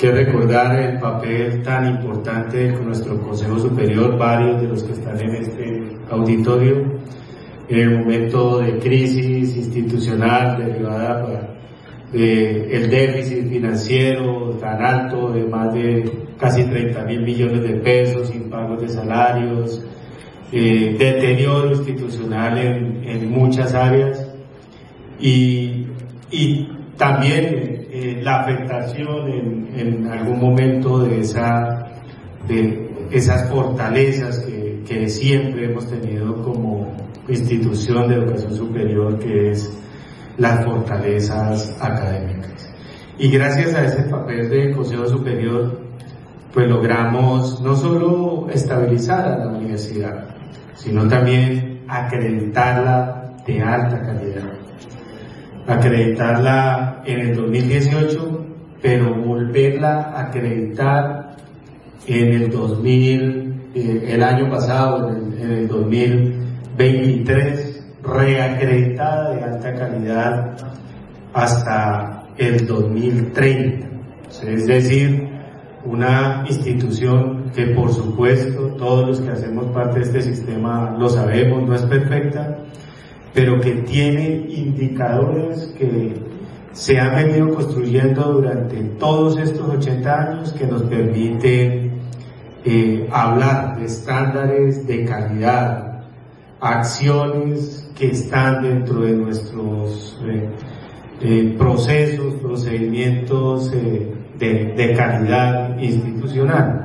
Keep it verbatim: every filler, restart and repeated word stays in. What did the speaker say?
que recordar el papel tan importante de nuestro Consejo Superior, varios de los que están en este auditorio, en el momento de crisis institucional derivada del déficit financiero tan alto de más de casi treinta mil millones de pesos, impagos de salarios, eh, deterioro institucional en, en muchas áreas y, y también eh, la afectación en, en algún momento de, esa, de esas fortalezas que, que siempre hemos tenido como institución de educación superior, que es las fortalezas académicas. Y gracias a ese papel del Consejo Superior, pues logramos no solo estabilizar a la universidad, sino también acreditarla de alta calidad. Acreditarla en el dos mil dieciocho, pero volverla a acreditar en el dos mil, eh, el año pasado, en el, en el dos mil veintitrés, reacreditada de alta calidad hasta el dos mil treinta. Es decir, una institución que, por supuesto, todos los que hacemos parte de este sistema lo sabemos, no es perfecta, pero que tiene indicadores que se han venido construyendo durante todos estos ochenta años que nos permiten eh, hablar de estándares de calidad, acciones que están dentro de nuestros eh, eh, procesos, procedimientos eh, de, de calidad institucional.